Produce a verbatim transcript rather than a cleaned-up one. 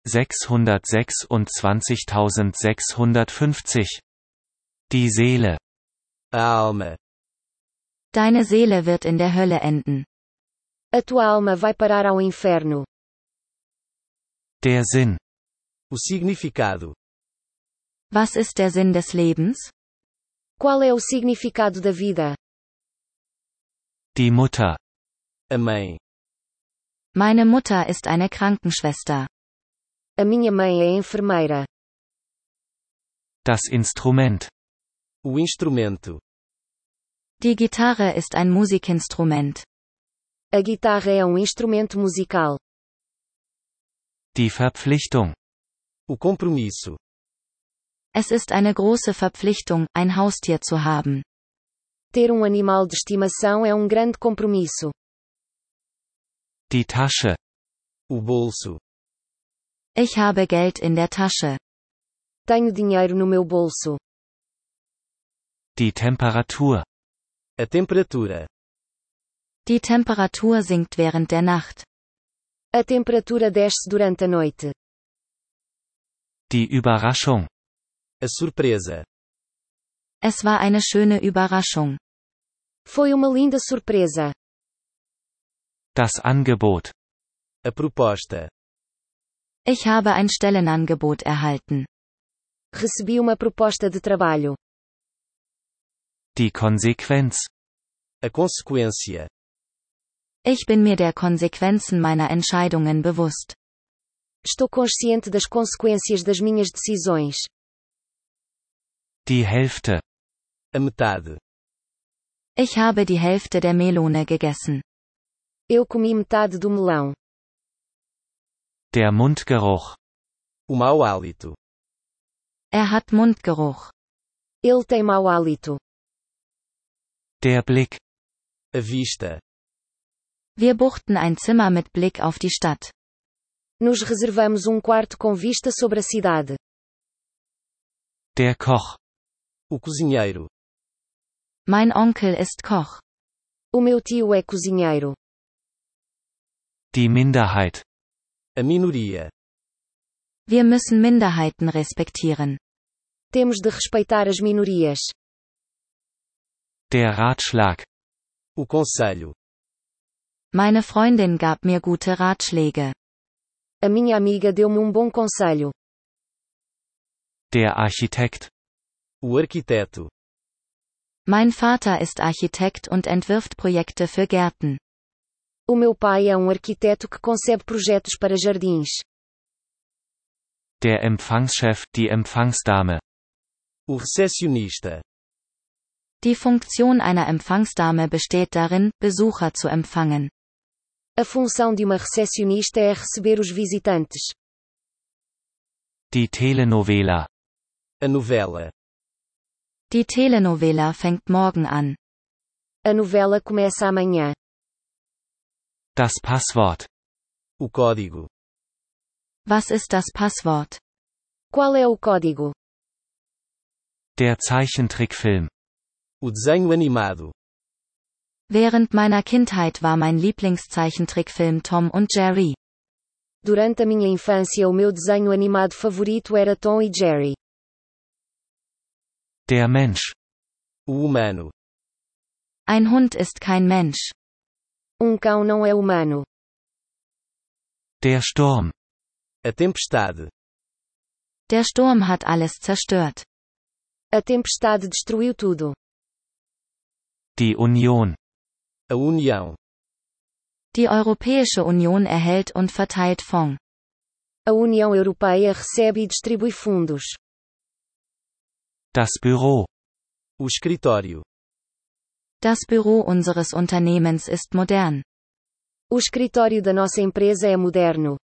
sechshundertsechsundzwanzigtausendsechshundertfünfzig. Die Seele. A alma. Deine Seele wird in der Hölle enden. A tua alma vai parar ao inferno. Der Sinn. O significado. Was ist der Sinn des Lebens? Qual é o significado da vida? Die Mutter. A mãe. Meine Mutter ist eine Krankenschwester. A minha mãe é enfermeira. Das Instrument. O instrumento. Die Gitarre ist ein Musikinstrument. A guitarra é um instrumento musical. Die Verpflichtung. O compromisso. Es ist eine große Verpflichtung, ein Haustier zu haben. Ter um animal de estimação é um grande compromisso. Die Tasche. O bolso. Ich habe Geld in der Tasche. Tenho dinheiro no meu bolso. Die Temperatur. A temperatura. Die Temperatur sinkt während der Nacht. A temperatura desce durante a noite. Die Überraschung. A surpresa. Es war eine schöne Überraschung. Foi uma linda surpresa. Das Angebot. A proposta. Ich habe ein Stellenangebot erhalten. Recebi uma proposta de trabalho. Die Konsequenz. A consequência. Ich bin mir der Konsequenzen meiner Entscheidungen bewusst. Estou consciente das consequências das minhas decisões. Die Hälfte. A metade. Ich habe die Hälfte der Melone gegessen. Eu comi metade do melão. Der Mundgeruch. O mau hálito. Er hat Mundgeruch. Ele tem mau hálito. Der Blick. A vista. Wir buchten ein Zimmer mit Blick auf die Stadt. Nos reservamos um quarto com vista sobre a cidade. Der Koch. O cozinheiro. Mein Onkel ist Koch. O meu tio é cozinheiro. Die Minderheit. A minoria. Wir müssen Minderheiten respektieren. Temos de respeitar as minorias. Der Ratschlag. O conselho. Meine Freundin gab mir gute Ratschläge. A minha amiga deu-me um bom conselho. Der Architekt. O arquiteto. Mein Vater ist Architekt und entwirft Projekte für Gärten. O meu pai é um arquiteto que concebe projetos para jardins. Der Empfangschef, die Empfangsdame. O recepcionista. Die Funktion einer Empfangsdame besteht darin, Besucher zu empfangen. A função de uma recepcionista é receber os visitantes. Die Telenovela. A novela. Die Telenovela fängt morgen an. A novela começa amanhã. Das Passwort. O código. Was ist das Passwort? Qual é o código? Der Zeichentrickfilm. O desenho animado. Während meiner Kindheit war mein Lieblingszeichentrickfilm Tom und Jerry. Durante a minha infância o meu desenho animado favorito era Tom e Jerry. Der Mensch. O humano. Ein Hund ist kein Mensch. Um cão não é humano. Der Sturm. A tempestade. Der Sturm hat alles zerstört. A tempestade destruiu tudo. Die Union. A união. Die Europäische Union erhält und verteilt Fonds. A União Europeia recebe e distribui fundos. Das Büro. O escritório. Das Büro unseres Unternehmens ist modern. O escritório da nossa empresa é moderno.